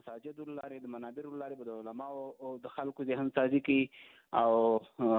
مساجد لاري د منابر لاري د علماء او د خلکو ذهن سازي کی او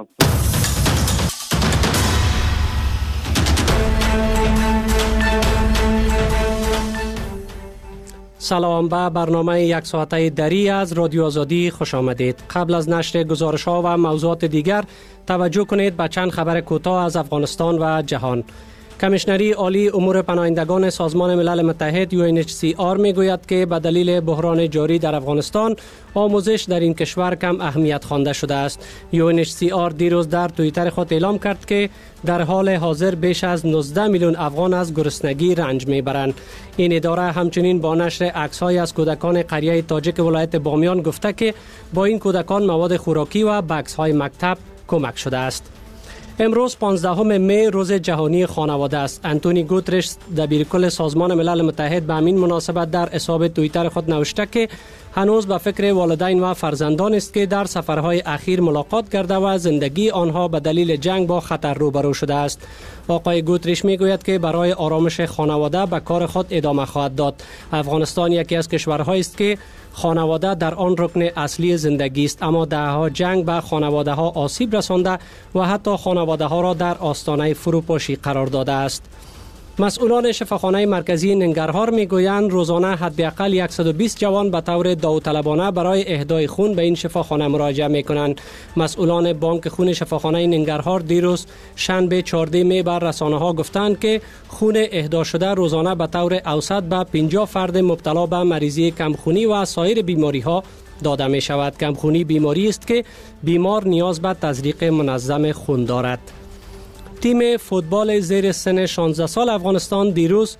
سلام، به برنامه یک ساعته دری از رادیو آزادی خوش آمدید. قبل از نشر گزارش ها و موضوعات دیگر توجه کنید به چند خبر کوتاه از افغانستان و جهان. کمیشنری عالی امور پناهندگان سازمان ملل متحد UNHCR میگوید که به دلیل بحران جاری در افغانستان آموزش در این کشور کم اهمیت خوانده شده است. UNHCR دیروز در توییتر خود اعلام کرد که در حال حاضر بیش از 19 میلیون افغان از گرسنگی رنج میبرند. این اداره همچنین با نشر عکس‌های از کودکان قریه تاجیک ولایت بامیان گفته که با این کودکان مواد خوراکی و بکس‌های مکتب کمک شده است. امروز 15 می روز جهانی خانواده است. انتونی گوترش دبیرکل سازمان ملل متحد به همین مناسبت در حساب توییتر خود نوشته که هنوز به فکر والدین و فرزندان است که در سفرهای اخیر ملاقات کرده و زندگی آنها به دلیل جنگ با خطر روبرو شده است. آقای گوتریش میگوید که برای آرامش خانواده به کار خود ادامه خواهد داد. افغانستان یکی از کشورهایی است که خانواده در آن رکن اصلی زندگی است، اما دهها جنگ به خانواده ها آسیب رسانده و حتی خانواده ها را در آستانه فروپاشی قرار داده است. مسئولان شفاخانه مرکزی ننگرهار میگویند روزانه حداقل 120 جوان به طور داوطلبانه برای اهدای خون به این شفاخانه مراجعه میکنند. مسئولان بانک خون شفاخانه ننگرهار دیروز شنبه 14 می بر رسانه ها گفتند که خون اهدا شده روزانه به طور اوسط به 50 فرد مبتلا به مریضی کمخونی و سایر بیماری ها داده می شود. کمخونی بیماری است که بیمار نیاز به تزریق منظم خون دارد. تیم فوتبال زیر سن 16 سال افغانستان دیروز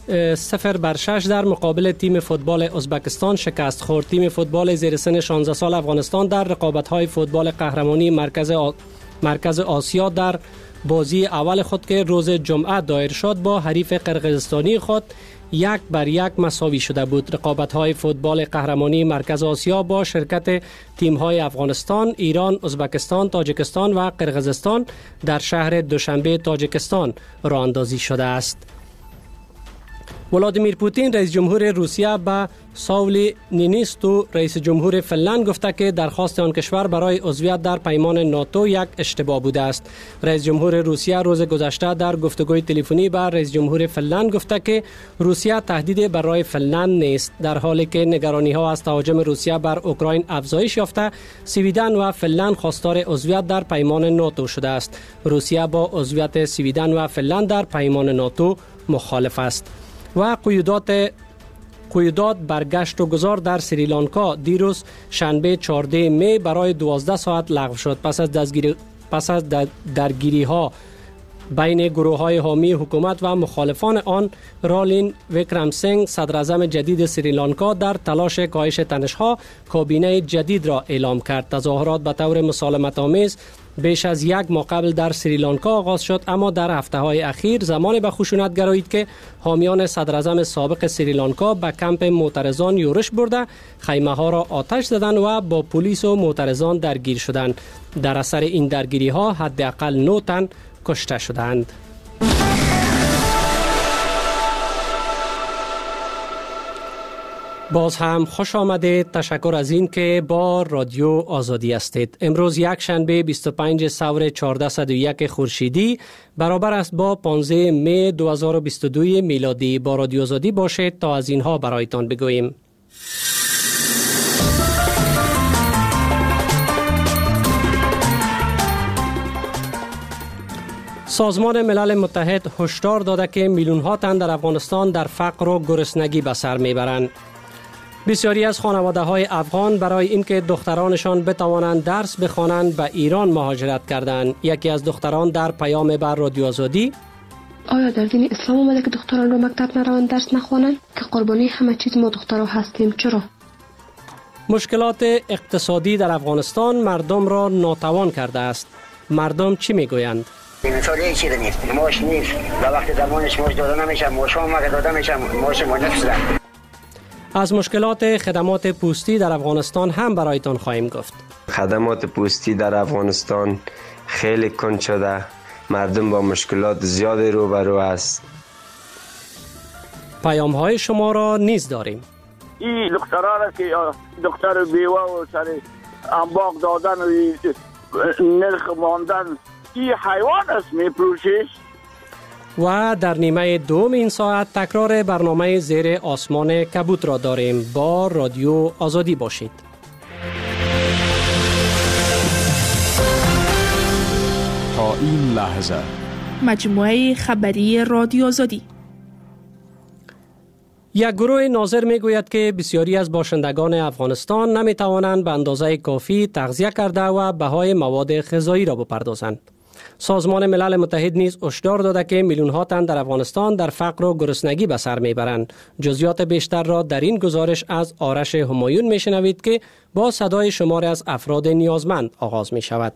0-6 در مقابل تیم فوتبال ازبکستان شکست خورد. تیم فوتبال زیر سن 16 سال افغانستان در رقابت‌های فوتبال قهرمانی مرکز آسیا در بازی اول خود که روز جمعه دایر شد با حریف قرقیزستانی خود 1-1 مساوی شده بود. رقابت‌های فوتبال قهرمانی مرکز آسیا با شرکت تیم‌های افغانستان، ایران، ازبکستان، تاجیکستان و قرقیزستان در شهر دوشنبه تاجیکستان راه اندازی شده است. ولادیمیر پوتین رئیس جمهور روسیه به ساولی نینیستو رئیس جمهور فنلند گفته که درخواست آن کشور برای عضویت در پیمان ناتو یک اشتباه بوده است. رئیس جمهور روسیه روز گذشته در گفتگوی تلفنی با رئیس جمهور فنلند گفته که روسیه تهدید برای فنلند نیست. در حالی که نگرانی‌ها از تهاجم روسیه بر اوکراین افزایش یافته، سویدن و فنلند خواستار عضویت در پیمان ناتو شده است. روسیه با عضویت سویدن و فنلند در پیمان ناتو مخالف است. و قیودات برگشت و گذار در سریلانکا دیروز شنبه 14 می برای 12 ساعت لغو شد. پس از درگیری ها بین گروه های حامی حکومت و مخالفان آن، رالین ویکرمسینگ صدراعظم جدید سریلانکا در تلاش کاهش تنش ها کابینه جدید را اعلام کرد. تظاهرات به طور مسالمت آمیز بیش از یک ماه قبل در سریلانکا آغاز شد، اما در هفته‌های اخیر زمان به خشونت گرایید که حامیان صدراعظم سابق سریلانکا به کمپ معترضان یورش برده، خیمه ها را آتش زدند و با پلیس و معترضان درگیر شدند. در اثر این درگیری ها حداقل 9 تن کشته شدند. باز هم خوش آمدید. تشکر از این که با رادیو آزادی هستید. امروز یک شنبه 25 سور 1401 خورشیدی برابر است با 15 می 2022 میلادی. با رادیو آزادی باشید تا از اینها برایتان بگوییم. سازمان ملل متحد هشدار داده که میلیون ها تن در افغانستان در فقر و گرسنگی به سر میبرند. بسیاری از خانواده های افغان برای اینکه دخترانشان بتوانند درس بخوانند به ایران مهاجرت کردند. یکی از دختران در پیام بر رادیو آزادی: آیا در دین اسلام اومده که دختران را مکتب نروند درس نخوانند؟ که قربانی همه چیز ما دخترها هستیم. چرا؟ مشکلات اقتصادی در افغانستان مردم را ناتوان کرده است. مردم چی میگویند؟ مثالی چی نیست، ماش نیست و وقتی زمانش ماش داده نمیشه، ماش هم وقت داده میشه، ماش ما نفسه. از مشکلات خدمات پوستی در افغانستان هم برایتان خواهیم گفت. خدمات پوستی در افغانستان خیلی کند شده، مردم با مشکلات زیادی روبرو است. پیام های شما را نیز داریم. این دخترها را که دختر بیوه و سر انباق دادن و نرخ ماندن این حیوان است میپروشیش. و در نیمه دوم این ساعت تکرار برنامه زیر آسمان کبوت را داریم. با رادیو آزادی باشید. تا این لحظه مجموعه خبری رادیو آزادی. یک گروه ناظر میگوید که بسیاری از باشندگان افغانستان نمیتوانند به اندازه کافی تغذیه کرده و بهای مواد غذایی را بپردازند. سازمان ملل متحد نیز هشدار داده که میلیون‌ها تن در افغانستان در فقر و گرسنگی به سر میبرند. جزئیات بیشتر را در این گزارش از آرش همایون میشنوید که با صدای شماری از افراد نیازمند آغاز می شود.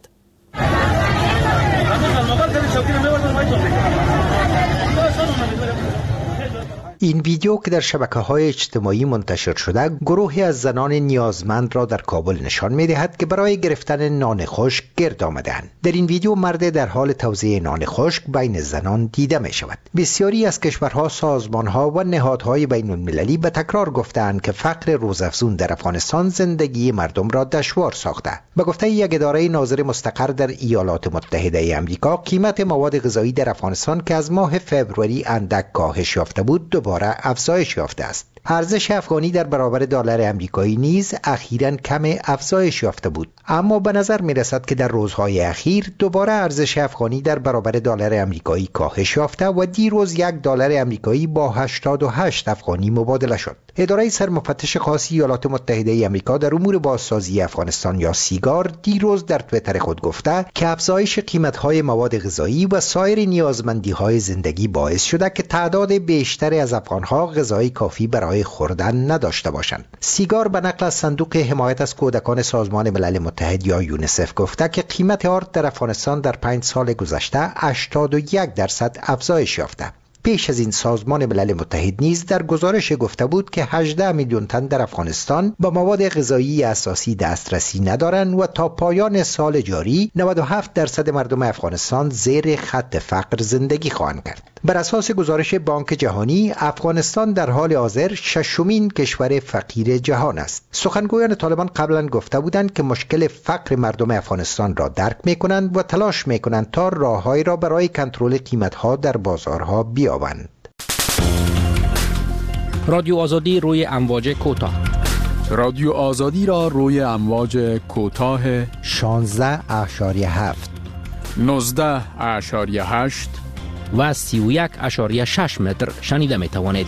این ویدیو که در شبکه‌های اجتماعی منتشر شده گروهی از زنان نیازمند را در کابل نشان می‌دهد که برای گرفتن نان خشک گرد آمده‌اند. در این ویدیو مرد در حال توزیع نان خشک بین زنان دیده می‌شود. بسیاری از کشورها، سازمان‌ها و نهادهای بین‌المللی به تکرار گفته‌اند که فقر روزافزون در افغانستان زندگی مردم را دشوار ساخته. به گفته یک اداره ناظر مستقر در ایالات متحده آمریکا، قیمت مواد غذایی در افغانستان که از ماه فوریه اندک کاهش یافته بود، دوباره افزایش یافته است. ارزش افغانی در برابر دلار آمریکایی نیز اخیراً کم افزایش یافته بود، اما به نظر می رسد که در روزهای اخیر دوباره ارزش افغانی در برابر دلار آمریکایی کاهش یافته و دیروز $1 آمریکایی با 88 افغانی مبادله شد. اداره سرمفتش خاص ایالات متحده آمریکا در امور بازسازی افغانستان یا سیگار دیروز در توییتر خود گفته که افزایش قیمت‌های مواد غذایی و سایر نیازمندی‌های زندگی باعث شده که تعداد بیشتری از افغان‌ها غذای کافی برای خوردن نداشته باشند. سیگار به نقل از صندوق حمایت از کودکان سازمان ملل متحد یا یونیسف گفته که قیمت آرد در افغانستان در 5 سال گذشته 81% افزایش یافته. پیش از این سازمان ملل متحد نیز در گزارش گفته بود که 18 میلیون تن در افغانستان به مواد غذایی اساسی دسترسی ندارند و تا پایان سال جاری 97% مردم افغانستان زیر خط فقر زندگی خواهند کرد. بر اساس گزارش بانک جهانی، افغانستان در حال حاضر 6مین کشور فقیر جهان است. سخنگویان طالبان قبلا گفته بودند که مشکل فقر مردم افغانستان را درک می‌کنند و تلاش می‌کنند تا راههایی را برای کنترل قیمت‌ها در بازارها بیابند. رادیو آزادی روی امواج کوتاه. رادیو آزادی را روی امواج کوتاه 16.7 19.8 و 31.6 متر شنیده می توانید.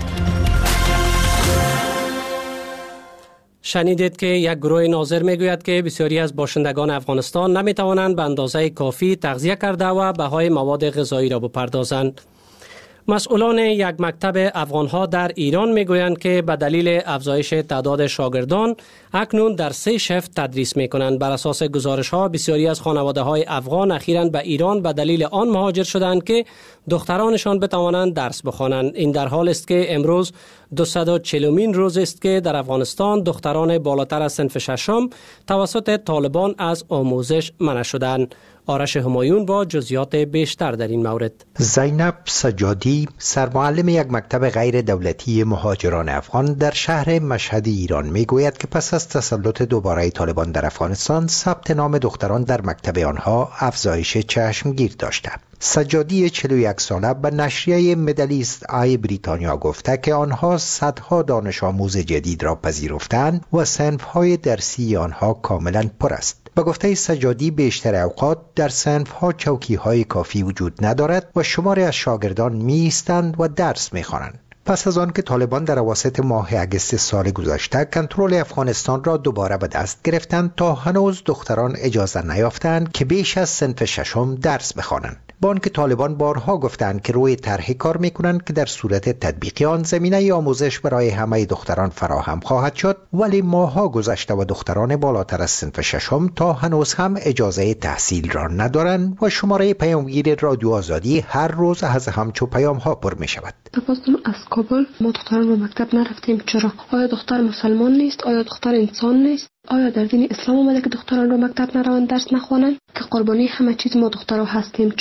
شنیدید که یک گروه ناظر میگوید که بسیاری از باشندگان افغانستان نمی توانند به اندازه کافی تغذیه کرده و بهای مواد غذایی را بپردازند. مسئولان یک مکتب افغانها در ایران میگویند که به دلیل افزایش تعداد شاگردان اکنون در 3 شفت تدریس میکنند. بر اساس گزارش ها بسیاری از خانواده های افغان اخیراً به ایران به دلیل آن مهاجر شدند که دخترانشان بتوانند درس بخوانند. این در حال است که امروز 240مین روز است که در افغانستان دختران بالاتر از صنف ششم توسط طالبان از آموزش منع شدند. آرش همایون با جزئیات بیشتر در این مورد. زینب سجادی، سرمعلم یک مکتب غیر دولتی مهاجران افغان در شهر مشهد ایران میگوید که پس از تسلط دوباره طالبان در افغانستان ثبت نام دختران در مکتب آنها افزایش چشمگیر داشته. سجادی 41 ساله به نشریه مدلیست آی بریتانیا گفته که آنها صدها دانش آموز جدید را پذیرفتند و صنف‌های درسی آنها کاملا پر است. به گفته سجادی بیشتر اوقات در صنف‌ها چوکی‌های کافی وجود ندارد و شماری از شاگردان می‌ایستند و درس می‌خوانند. پس از آن که طالبان در اواسط ماه اگست سال گذشته کنترل افغانستان را دوباره به دست گرفتند، تا هنوز دختران اجازه نیافتند که بیش از صنف ششم درس بخوانند. بانک طالبان بارها گفتند که روی طرحی کار میکنند که در صورت تطبیق آن زمینه آموزش برای همه دختران فراهم خواهد شد، ولی ماهها گذشته و دختران بالاتر از صنف ششم تا هنوز هم اجازه تحصیل را ندارند و شماره پیامگیر رادیو آزادی هر روز از همچو پیام ها پر می شود. تپاستم از کابل، ما دختران به مکتب نرفتیم. چرا؟ آیا دختر مسلمان نیست؟ آیا دختر انسان نیست؟ آیا در دین اسلام آمده که دختران را مکتب نروند درس نخوانند؟ که قربانی همه چیز ما دخترها هستیم. چرا؟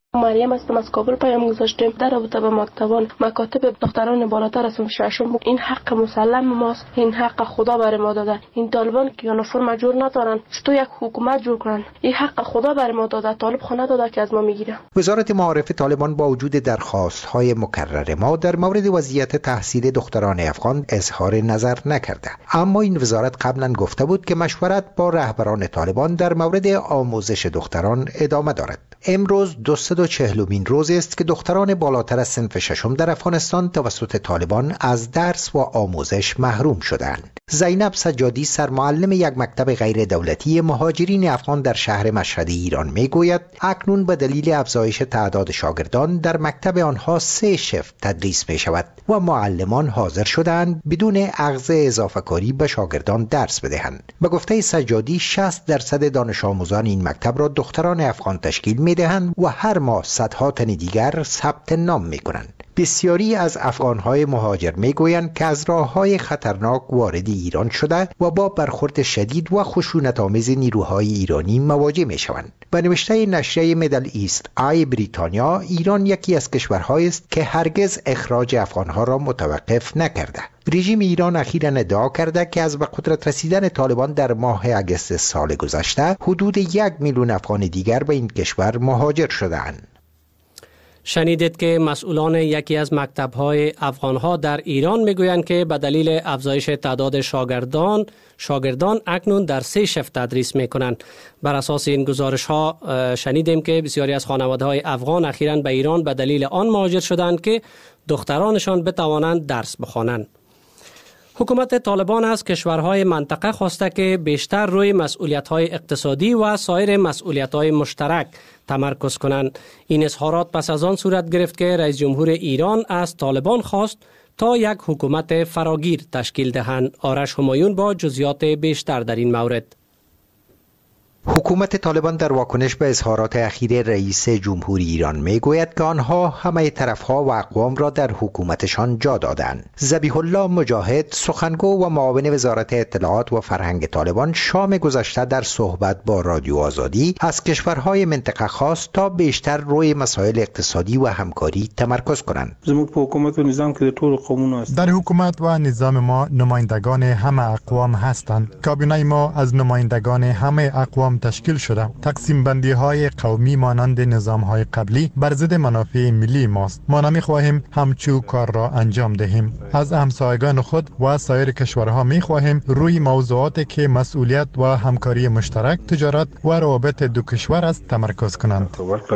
مریم هستم، از کابل پیام گذاشتیم در رابطه به مکاتب دختران بالاتر از صنف ششم. این حق مسلم ماست، این حق خدا بر ما داده. این طالبان که یونیفرم جور ندارن تو یک حکومت جور کنن، این حق خدا بر ما داده، طالب خو نداده که از ما میگیره. وزارت معارف طالبان با وجود درخواست‌های مکرر ما در مورد وضعیت تحصیل دختران افغان اظهار نظر نکرده، اما این وزارت قبلا گفته بود که مشورت با رهبران طالبان در مورد آموزش دختران ادامه دارد. امروز 240مین روز است که دختران بالاتر از صنف ششم در افغانستان توسط طالبان از درس و آموزش محروم شدند. زینب سجادی سرمعلم یک مکتب غیر دولتی مهاجرین افغان در شهر مشهد ایران میگوید اکنون به دلیل افزایش تعداد شاگردان در مکتب آنها 3 شفت تدریس می شود و معلمان حاضر شدند بدون اخذ اضافه کاری به شاگردان درس بدهند. به گفته سجادی 60% دانش آموزان این مکتب را دختران افغان تشکیل می دهند و هر ماه صدها تن دیگر ثبت نام می کنند. بسیاری از افغانهای مهاجر میگویند که از راههای خطرناک وارد ایران شده و با برخورد شدید و خشونت‌آمیز نیروهای ایرانی مواجه میشوند. به نوشته نشریه میدل ایست آی بریتانیا، ایران یکی از کشورهایی است که هرگز اخراج افغانها را متوقف نکرده. رژیم ایران اخیراً ادعا کرده که از به قدرت رسیدن طالبان در ماه اگست سال گذشته حدود 1 میلیون افغان دیگر به این کشور مهاجر شده‌اند. شنیدید که مسئولان یکی از مکتب‌های افغان‌ها در ایران میگویند که به دلیل افزایش تعداد شاگردان اکنون در 3 شفت تدریس میکنند. بر اساس این گزارش‌ها شنیدیم که بسیاری از خانواده‌های افغان اخیراً به ایران به دلیل آن مهاجر شدند که دخترانشان بتوانند درس بخوانند. حکومت طالبان از کشورهای منطقه خواسته که بیشتر روی مسئولیت‌های اقتصادی و سایر مسئولیت‌های مشترک تمرکز کنند. این اظهارات پس از آن صورت گرفت که رئیس جمهور ایران از طالبان خواست تا یک حکومت فراگیر تشکیل دهند. آرش همایون با جزئیات بیشتر در این مورد. حکومت طالبان در واکنش به اظهارات اخیر رئیس جمهور ایران میگوید که آنها همه طرفها و اقوام را در حکومتشان جا دادند. ذبیح الله مجاهد، سخنگو و معاون وزارت اطلاعات و فرهنگ طالبان، شام گذشته در صحبت با رادیو آزادی از کشورهای منطقه خواست تا بیشتر روی مسائل اقتصادی و همکاری تمرکز کنند. در حکومت و نظام ما نمایندگان همه اقوام هستند. کابینه ما از نمایندگان همه اقوام تشکیل شده. تقسیم بندی های قومی مانند نظام های قبلی بر ضد منافع ملی ماست. ما نمیخواهیم همچو کار را انجام دهیم. از همسایگان خود و سایر کشورها میخواهیم روی موضوعاتی که مسئولیت و همکاری مشترک، تجارت و روابط دو کشور است تمرکز کنند.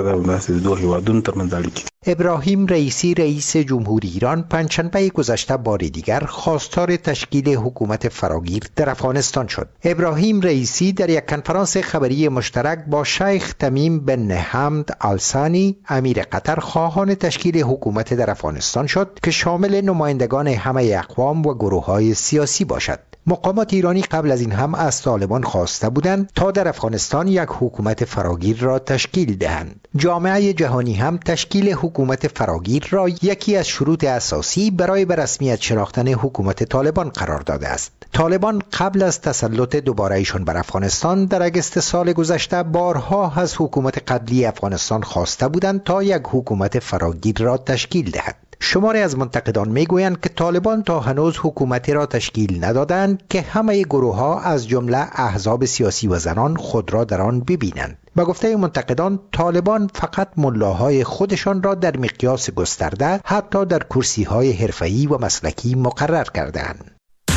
ابراهیم رئیسی، رئیس جمهوری ایران، پنجشنبه گذشته بار دیگر خواستار تشکیل حکومت فراگیر در افغانستان شد. ابراهیم رئیسی در یک کنفرانس خبری مشترک با شیخ تمیم بن حمد آل-ثانی امیر قطر خواهان تشکیل حکومت در افغانستان شد که شامل نمایندگان همه اقوام و گروه‌های سیاسی باشد. مقامات ایرانی قبل از این هم از طالبان خواسته بودند تا در افغانستان یک حکومت فراگیر را تشکیل دهند. جامعه جهانی هم تشکیل حکومت فراگیر را یکی از شروط اساسی برای به رسمیت شناختن حکومت طالبان قرار داده است. طالبان قبل از تسلط دوباره ایشان بر افغانستان در اگست سال گذشته بارها از حکومت قبلی افغانستان خواسته بودند تا یک حکومت فراگیر را تشکیل دهد. شماری از منتقدان میگویند که طالبان تا هنوز حکومتی را تشکیل ندادند که همه گروه‌ها از جمله احزاب سیاسی و زنان خود را در آن ببینند. به گفته منتقدان، طالبان فقط ملاهای خودشان را در مقیاس گسترده حتی در کرسی‌های حرفه‌ای و مسلکی مقرر کردند.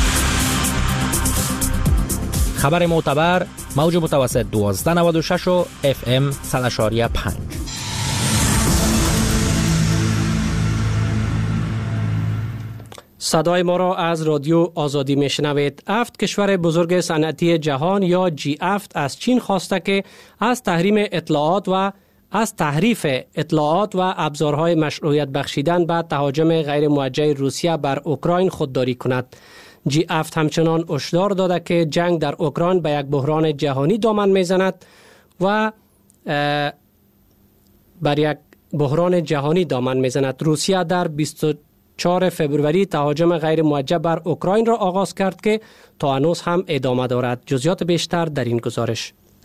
خبر معتبر، موج متوسط 1296 و FM 100.5. صدای ما را از رادیو آزادی میشنوید. 7 کشور بزرگ صنعتی جهان یا G7 از چین خواسته که از تحریف اطلاعات و ابزارهای مشروعیت بخشیدن به تهاجم غیر موجه روسیه بر اوکراین خودداری کند. G7 همچنان هشدار داده که جنگ در اوکراین به یک بحران جهانی دامن میزند و بر یک بحران جهانی دامن میزند. روسیه در 24 فبروری تهاجم غیر موجه بر اوکراین را آغاز کرد که تا هنوز هم ادامه دارد. جزئیات بیشتر در این گزارش.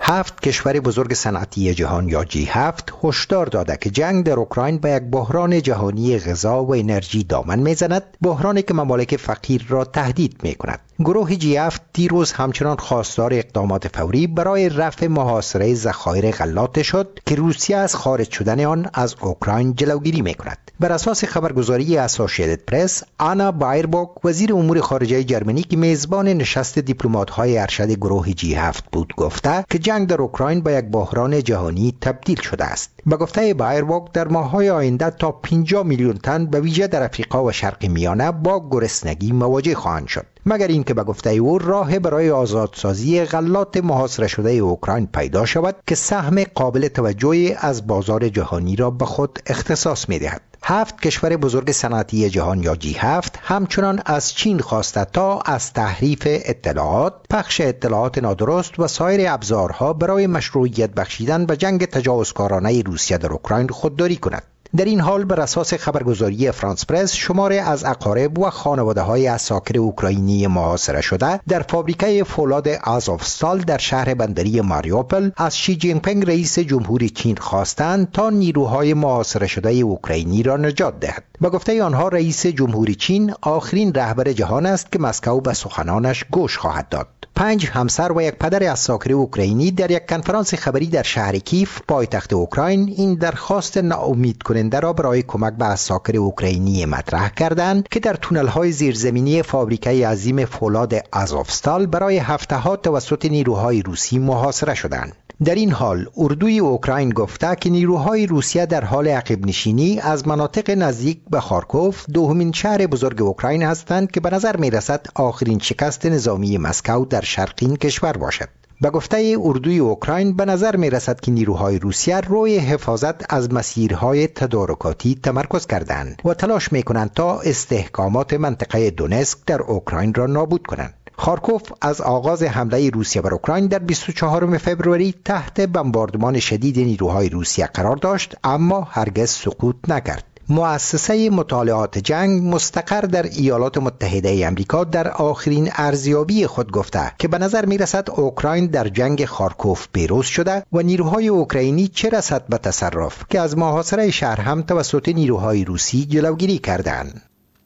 7 کشور بزرگ صنعتی جهان یا G7 هشدار داده که جنگ در اوکراین به یک بحران جهانی غذا و انرژی دامن میزند، بحرانی که ممالک فقیر را تهدید میکند. گروه G7 دیروز همچنان خواستار اقدامات فوری برای رفع محاصره ذخایر غلات شد که روسیه از خارج شدن آن از اوکراین جلوگیری میکند. بر اساس خبرگزاری اسوسییتد پرس، آنا بایربوک وزیر امور خارجه جرمنی که میزبان نشست دیپلمات‌های ارشد گروه G7 بود گفته که جنگ در اوکراین به یک بحران جهانی تبدیل شده است. به گفته بایربوک در ماه‌های آینده تا 50 میلیون تن به ویژه در افریقا و شرق میانه با گرسنگی مواجه خواهند شد. مگر اینکه به گفته او راه برای آزادسازی غلات محاصره شده اوکراین پیدا شود که سهم قابل توجهی از بازار جهانی را به خود اختصاص می‌دهد. 7 کشور بزرگ صنعتی جهان یا G7 همچنان از چین خواسته تا از تحریف اطلاعات، پخش اطلاعات نادرست و سایر ابزارها برای مشروعیت بخشیدن به جنگ تجاوزکارانه روسیه در اوکراین خودداری کند. در این حال بر اساس خبرگزاری فرانس پرس، شماری از اقارب و خانواده‌های اساکر اوکراینی محاصره شده در فابریکه فولاد آزوفستال در شهر بندری ماریوپل از شی جین پینگ رئیس جمهوری چین خواستند تا نیروهای محاصره شده اوکراینی را نجات دهد. به گفته آنها رئیس جمهوری چین آخرین رهبر جهان است که مسکو به سخنانش گوش خواهد داد. 5 همسر و یک پدر اساکر اوکراینی در یک کنفرانس خبری در شهر کیف پایتخت اوکراین این درخواست ناامید کننده را برای کمک به اساکر اوکراینی مطرح کردند که در تونل‌های زیرزمینی فابریکه عظیم فولاد آزوفستال برای هفته‌ها توسط نیروهای روسی محاصره شدند. در این حال اردوی اوکراین گفته که نیروهای روسیه در حال عقب نشینی از مناطق نزدیک به خارکوف، دومین شهر بزرگ اوکراین هستند که به نظر می رسد آخرین شکست نظامی مسکو در شرق این کشور باشد. به گفته اردوی اوکراین به نظر می رسد که نیروهای روسیه روی حفاظت از مسیرهای تدارکاتی تمرکز کردند و تلاش می کنند تا استحکامات منطقه دونسک در اوکراین را نابود کنند. خارکوف از آغاز حمله روسیه بر اوکراین در 24 فوریه تحت بمباردمان شدید نیروهای روسیه قرار داشت، اما هرگز سقوط نکرد. مؤسسه مطالعات جنگ مستقر در ایالات متحده آمریکا در آخرین ارزیابی خود گفته که به نظر می رسد اوکراین در جنگ خارکوف پیروز شده و نیروهای اوکراینی چه رسد به تصرف که از محاصره شهر هم توسط نیروهای روسی جلوگیری کردند.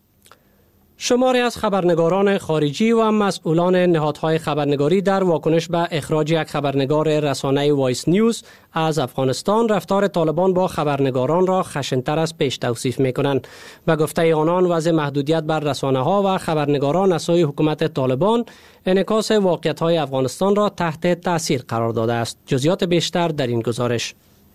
شماری از خبرنگاران خارجی و مسئولان نهادهای خبرنگاری در واکنش به اخراج یک خبرنگار رسانه وایس نیوز از افغانستان رفتار طالبان با خبرنگاران را خشن‌تر از پیش توصیف می‌کنند. به گفته آنان وضع محدودیت بر رسانه‌ها و خبرنگاران از سوی حکومت طالبان انعکاس واقعیت‌های افغانستان را تحت تاثیر قرار داده است. جزئیات بیشتر در این گزارش.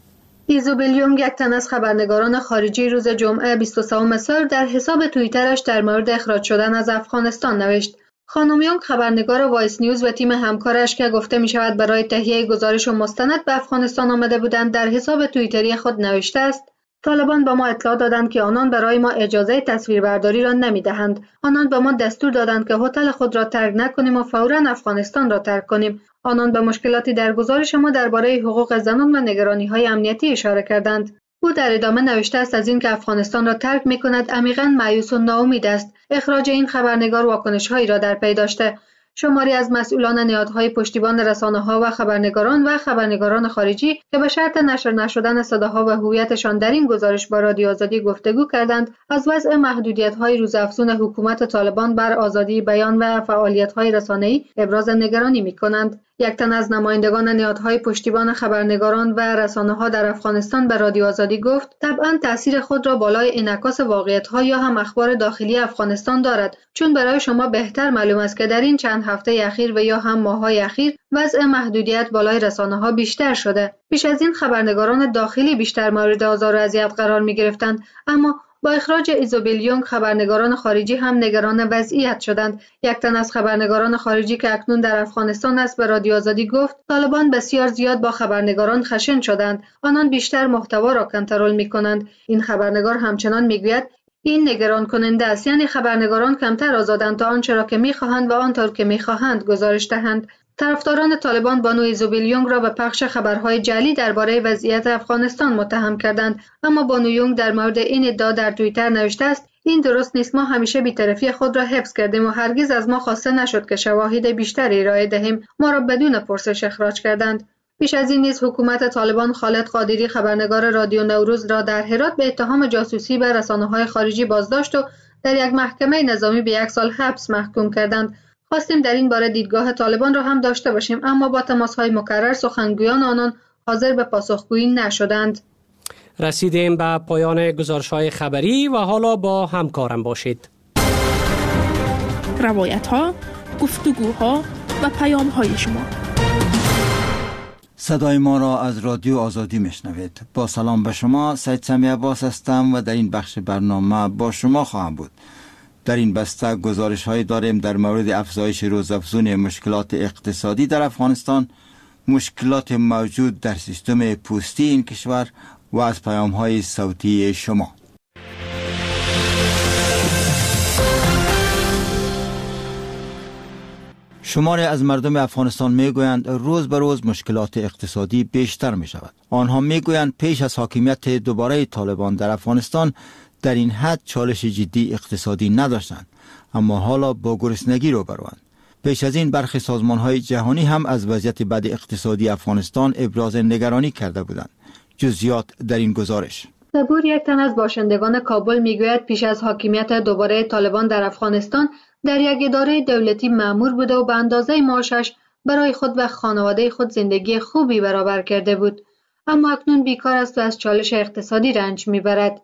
ایزوبل یونگ، یک تن از خبرنگاران خارجی، روز جمعه 23 سال در حساب توییترش در مورد اخراج شدن از افغانستان نوشت: خانم یونگ، خبرنگار وایس نیوز و تیم همکارش که گفته می شود برای تهیه گزارش و مستند به افغانستان آمده بودند، در حساب توییتری خود نوشته است: طالبان به ما اطلاع دادند که آنان برای ما اجازه تصویربرداری را نمی دهند. آنان به ما دستور دادند که هتل خود را ترک نکنیم و فوراً افغانستان را ترک کنیم. آنان به مشکلاتی در گزارش ما درباره حقوق زنان و نگرانی‌های امنیتی اشاره کردند. او در ادامه نوشته است از اینکه افغانستان را ترک می‌کند عمیقاً مایوس و ناامید است. اخراج این خبرنگار واکنش‌هایی را در پی داشته. شماری از مسئولان نهادهای پشتیبان رسانه‌ها و خبرنگاران خارجی که به شرط نشر نشدن صداها و هویتشان در این گزارش با رادیو آزادی گفتگو کردند، از وضع محدودیت‌های روزافزون حکومت طالبان بر آزادی بیان و فعالیت‌های رسانه‌ای ابراز نگرانی می‌کنند. یک تن از نمایندگان نهادهای پشتیبان خبرنگاران و رسانه‌ها در افغانستان به رادیو آزادی گفت: طبعاً تأثیر خود را بالای انعکاس واقعیت‌ها یا هم اخبار داخلی افغانستان دارد، چون برای شما بهتر معلوم است که در این چند هفته اخیر و یا هم ماه‌های اخیر وضع محدودیت بالای رسانه‌ها بیشتر شده. پیش از این خبرنگاران داخلی بیشتر مورد آزار و اذیت قرار می‌گرفتند، اما با اخراج ایزوبل یونگ خبرنگاران خارجی هم نگران وضعیت شدند. یک تن از خبرنگاران خارجی که اکنون در افغانستان است به رادیو آزادی گفت: طالبان بسیار زیاد با خبرنگاران خشن شدند. آنان بیشتر محتوا را کنترل می‌کنند. این خبرنگار همچنان می‌گوید: این نگران کننده است، یعنی خبرنگاران کمتر آزادند تا آنچه را که می‌خواهند و آنطور که می‌خواهند گزارش دهند. طرفداران طالبان بانو ایزوبل یونگ را به پخش خبرهای جعلی درباره وضعیت افغانستان متهم کردند، اما بانو یونگ در مورد این ادعا در توییتر نوشته است: این درست نیست. ما همیشه بی‌طرفی خود را حفظ کردیم و هرگز از ما خواسته نشد که شواهد بیشتری ارائه دهیم. ما را بدون پرسش اخراج کردند. پیش از این نیز حکومت طالبان خالد قادری خبرنگار رادیو نوروز را در هرات به اتهام جاسوسی به رسانه‌های خارجی بازداشت و در یک محکمه نظامی به 1 سال حبس محکوم کردند. خواستیم در این باره دیدگاه طالبان را هم داشته باشیم، اما با تماس‌های مکرر سخنگویان آنان حاضر به پاسخگویی نشدند. رسیدیم به پایان گزارش‌های خبری و حالا با همکارم باشید. روایت‌ها، گفتگوها و پیام‌های شما. صدای ما را از رادیو آزادی میشنوید. با سلام به شما، سید سمی عباس هستم و در این بخش برنامه با شما خواهم بود. در این بسته گزارش هایی داریم در مورد افزایش روزافزون مشکلات اقتصادی در افغانستان، مشکلات موجود در سیستم پوستی این کشور و از پیام های صوتی شما. شماری از مردم افغانستان میگویند روز به روز مشکلات اقتصادی بیشتر می شود. آنها میگویند پیش از حاکمیت دوباره طالبان در افغانستان در این حد چالش جدی اقتصادی نداشتند، اما حالا با گرسنگی روبروند. پیش از این برخی سازمان‌های جهانی هم از وضعیت بد اقتصادی افغانستان ابراز نگرانی کرده بودند. جزئیات در این گزارش. صبور، یک تن از باشندگان کابل میگوید پیش از حاکمیت دوباره طالبان در افغانستان در یک اداره دولتی مأمور بوده و به اندازه معاشش برای خود و خانواده خود زندگی خوبی برابر کرده بود، اما اکنون بیکار است و از چالش اقتصادی رنج میبرد.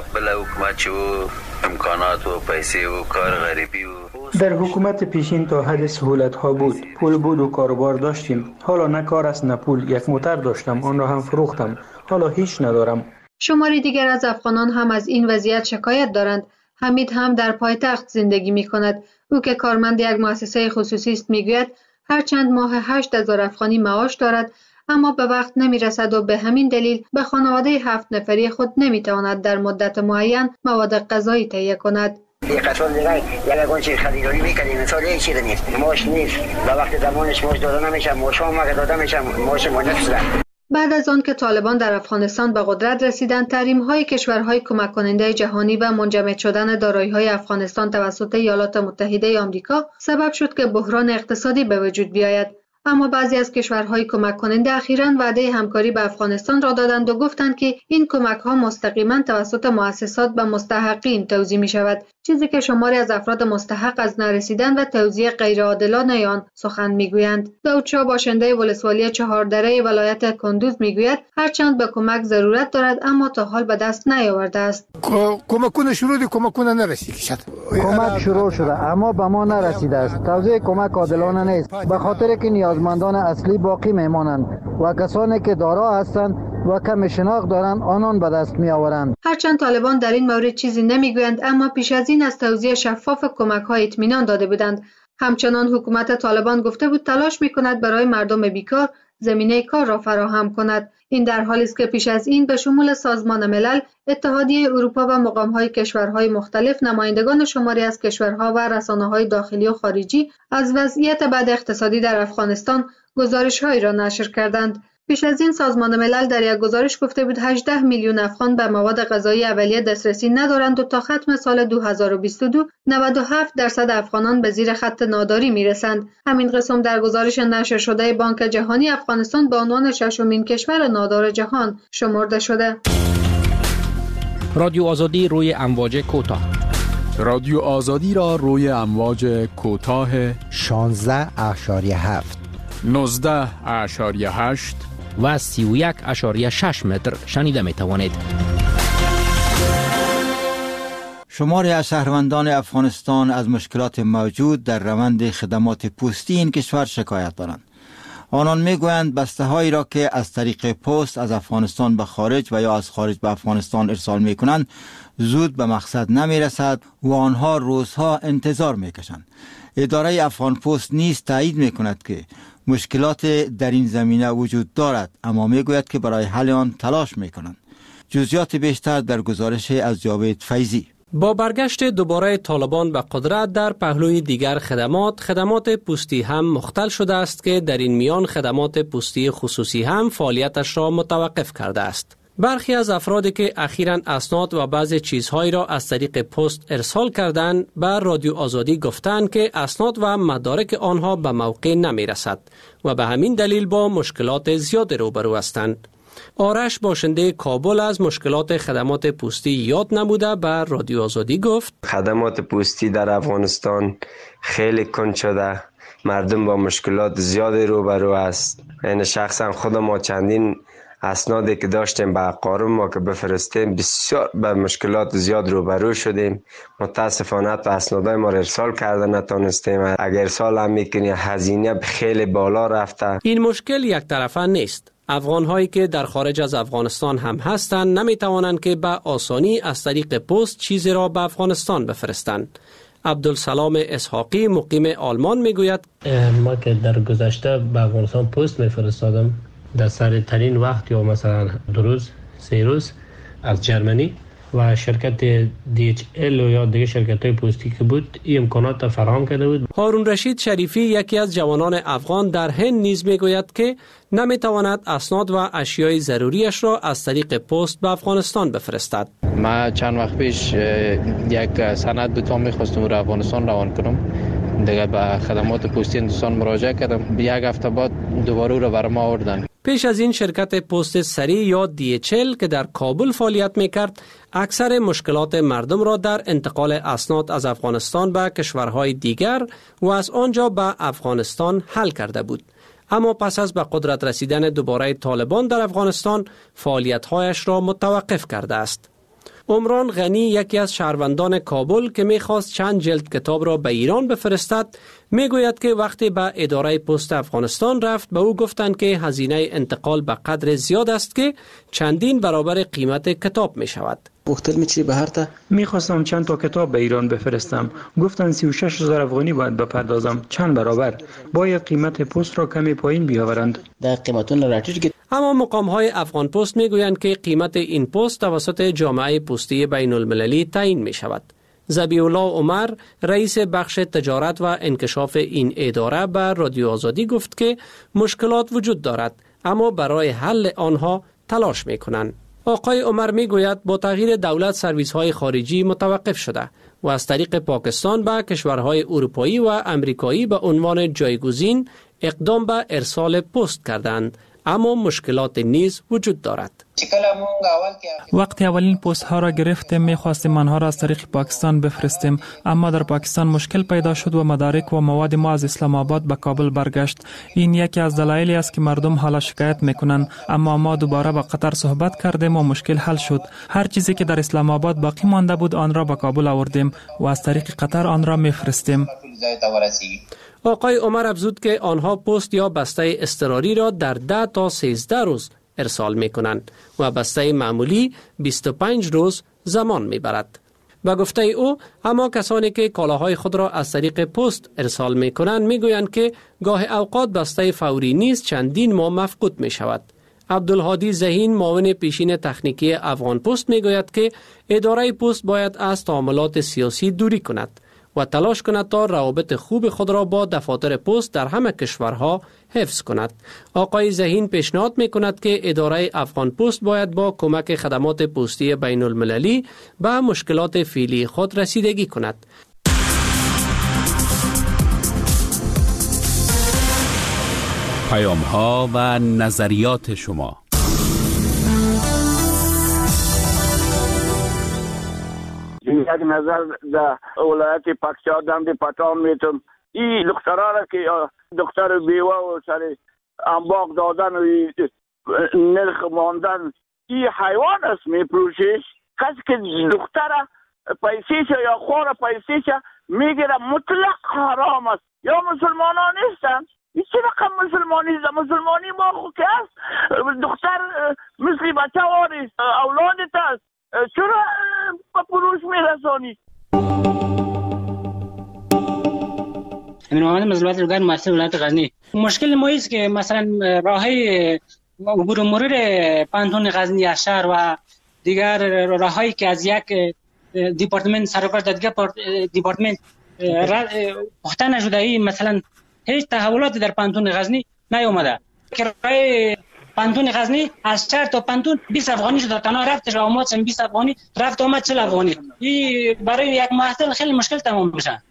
در حکومت پیشین تا حد سهولت ها بود، پول بود و کاروبار داشتیم. حالا نه کار است نه پول. یک موتر داشتم، آن را هم فروختم. حالا هیچ ندارم. شماری دیگر از افغانان هم از این وضعیت شکایت دارند. حمید هم در پایتخت زندگی می کند. او که کارمند یک مؤسسه خصوصی است میگوید هر چند ماه 8000 افغانی معاش دارد، اما به وقت نمی رسد و به همین دلیل به خانواده 7 نفری خود نمی تواند در مدت معین مواد غذایی تهیه کند. یک قطار دیگه یک اون چیز خریداری میکنیم، مثال یک چیز نیست، معاش نیست و وقت زمانش معاش داده نمیشه، معاش هم اگه داده میشه معاش منفصله. بعد از آن که طالبان در افغانستان به قدرت رسیدند، تحریم‌های کشورهای کمک کننده جهانی و منجمد شدن دارایی‌های افغانستان توسط ایالات متحده آمریکا سبب شد که بحران اقتصادی به وجود بیاید. اما بعضی از کشورهای کمک کننده اخیراً وعده همکاری به افغانستان را دادند و گفتند که این کمک‌ها مستقیما توسط مؤسسات به مستحقین توزیع می‌شود، چیزی که شماری از افراد مستحق از نرسیدن و توزیع غیرعادلانه آن سخن می‌گویند. داود شاه باشنده ولسوالی چهاردره ولایت کندوز می‌گوید هرچند به کمک ضرورت دارد اما تا حال به دست نیاورده است. کمکونه شروع کمکونه نرسید. کمک شروع شده اما به ما نرسیده است. توزیع کمک عادلانه نیست، به خاطر که نیازمندان اصلی باقی میمانند و کسانی که دارا هستند و کم شناخت دارند آنان به دست می آورند. هرچند طالبان در این مورد چیزی نمیگویند، اما پیش از این از توزیع شفاف کمک‌ها اطمینان داده بودند. همچنان حکومت طالبان گفته بود تلاش می‌کند برای مردم بیکار زمینه کار را فراهم کند. این در حالی است که پیش از این به شمول سازمان ملل، اتحادیه اروپا و مقام‌های کشورهای مختلف نمایندگان شماری از کشورها و رسانه‌های داخلی و خارجی از وضعیت بد اقتصادی در افغانستان گزارش‌هایی را نشر کردند. پیش از این سازمان ملل در یک گزارش گفته بود 18 میلیون افغان به مواد غذایی اولیه دسترسی ندارند و تا ختم سال 2022 97% افغانان به زیر خط ناداری میرسند. همین قسم در گزارش نشر شده بانک جهانی افغانستان به عنوان 6مین کشور نادار جهان شمرده شده. رادیو آزادی روی امواج کوتاه. رادیو آزادی را روی امواج کوتاه 16.7 19.8 و 31.6 متر شنیده می توانید. شماری از شهروندان افغانستان از مشکلات موجود در روند خدمات پستی این کشور شکایت دارند. آنان میگویند بسته‌هایی را که از طریق پست از افغانستان به خارج و یا از خارج به افغانستان ارسال میکنند زود به مقصد نمیرسد و آنها روزها انتظار میکشند. اداره افغان پست نیز تایید میکند که مشکلات در این زمینه وجود دارد، اما میگوید که برای حل آن تلاش میکنند. جزئیات بیشتر در گزارش از جاوید فیضی. با برگشت دوباره طالبان به قدرت در پهلوی دیگر خدمات پستی هم مختل شده است که در این میان خدمات پستی خصوصی هم فعالیتش را متوقف کرده است. برخی از افرادی که اخیراً اسناد و بعضی چیزهایی را از طریق پست ارسال کردند به رادیو آزادی گفتند که اسناد و مدارک آنها به موقع نمی رسد و به همین دلیل با مشکلات زیاد روبرو هستند. آرش باشنده کابل از مشکلات خدمات پستی یاد نموده به رادیو آزادی گفت خدمات پستی در افغانستان خیلی کند شده، مردم با مشکلات زیاد روبرو است. یعنی شخصا خود ما چندین اسنادی که داشتیم به اقارب ما که بفرستیم بسیار به مشکلات زیاد روبرو شدیم. متاسفانه تو اسنادای ما ارسال کرده نتونستیم. اگر ارسال هم میکنی هزینه خیلی بالا رفته. این مشکل یک طرفه نیست. افغان‌هایی که در خارج از افغانستان هم هستند نمی‌توانند که به آسانی از طریق پست چیزی را به افغانستان بفرستند. عبدالسلام اسحاقی مقیم آلمان میگوید ما که در گذشته به افغانستان پست میفرستادم در سریع‌ترین وقت یا مثلا 2 روز 3 روز از جرمنی و شرکت DHL یا دیگه شرکت‌های پستی که بود این امکانات فراهم کرده بود. هارون رشید شریفی یکی از جوانان افغان در هند نیز میگوید که نمیتواند اسناد و اشیای ضروریش را از طریق پست به افغانستان بفرستد. ما چند وقت پیش یک سند بود می‌خواستم رو افغانستان روان کنم. دیگه به خدمات پستی هندوستان مراجعه کردم. یک هفته بعد دوباره رو برام آوردن. پیش از این شرکت پست سریع یا DHL که در کابل فعالیت میکرد اکثر مشکلات مردم را در انتقال اسناد از افغانستان به کشورهای دیگر و از آنجا به افغانستان حل کرده بود. اما پس از به قدرت رسیدن دوباره طالبان در افغانستان فعالیت‌هایش را متوقف کرده است. عمران غنی یکی از شهروندان کابل که میخواست چند جلد کتاب را به ایران بفرستد میگوید که وقتی به اداره پست افغانستان رفت به او گفتند که هزینه انتقال به قدر زیاد است که چندین برابر قیمت کتاب می شود. میخواستم چند تا کتاب به ایران بفرستم. گفتن 36,000 افغانی باید بپردازم. چند برابر؟ باید قیمت پست را کمی پایین بیاورند. اما مقام‌های افغان پست میگویند که قیمت این پست توسط جامعه پستی بین المللی تعیین می شود. ذبیح الله عمر رئیس بخش تجارت و انکشاف این اداره به رادیو آزادی گفت که مشکلات وجود دارد اما برای حل آنها تلاش می‌کنند. آقای عمر میگوید با تغییر دولت سرویس‌های خارجی متوقف شده و از طریق پاکستان به کشورهای اروپایی و امریکایی به عنوان جایگزین اقدام به ارسال پست کردند اما مشکلات نیز وجود دارد. وقتی اولین پست ها را گرفتیم می‌خواستیم آنها را از طریق پاکستان بفرستیم اما در پاکستان مشکل پیدا شد و مدارک و مواد ما از اسلام آباد به کابل برگشت. این یکی از دلایلی است که مردم حالا شکایت میکنند اما ما دوباره با قطر صحبت کردیم و مشکل حل شد. هر چیزی که در اسلام آباد باقی مانده بود آن را به کابل آوردیم و از طریق قطر آن را میفرستیم. آقای عمر افزود که آنها پست یا بسته اضطراری را در 10 تا 13 روز ارسال می کنند و بسته معمولی 25 روز زمان می برد. به گفته او اما کسانی که کالاهای خود را از طریق پست ارسال می کنند می گویند که گاه اوقات بسته فوری نیز چندین ماه مفقود می شود. عبدالهادی ذهین معاون پیشین تکنیکی افغان پست می گوید که اداره پست باید از تعاملات سیاسی دوری کند و تلاش کند تا روابط خوب خود را با دفاتر پست در همه کشورها حفظ کند. آقای ذهین پیشنهاد می کند که اداره افغان پست باید با کمک خدمات پستی بین المللی به مشکلات فعلی خود رسیدگی کند. پیام‌ها و نظریات شما. یک نظر در ولایت پاکستان دی پتان میتونم این دخترها را که دختر بیوه و سر انباق دادن و نرخ ماندن این حیوان است میپروشیش. کسی که دختر پیسیشه یا خور پیسیشه میگیره مطلق حرام است. یا مسلمانان نیستن. این چه رقم مسلمانی است؟ مسلمانی ما خو که است دختر مثل بچه واری اولادت است چرا با پروش میرسانی؟ امین محمد مظلومات روگان مؤسسه ولایت غزنی. مشکل ما است که مثلا راههای عبور مرور پانتون غزنی از شهر و دیگر راههایی که از یک دیپارتمنت سرکار در دیگر دیپارتمنت پخته نشده، مثلا هیچ تحولاتی در پانتون غزنی نیامده. کرایه پانتون غزنی از شهر تا پانتون 20 افغانی شد، تنها رفتش آمد 20 افغانی رفت آمد 40 افغانی. این برای یک محصل خیلی مشکل تمام میشه.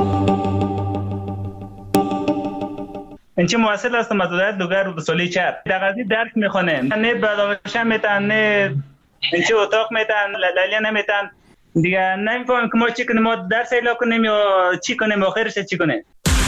این چه محصل است مدودت دوگر به سالی چپ در غزنی درس میخونه، نه بداغش میتن، نه این چه اتاق میتن، لیلی نمیتن دیگه. نمیفهمم که ما چی کنیم، ما درس اعلام کنیم یا چی کنیم، آخرش چی کنیم.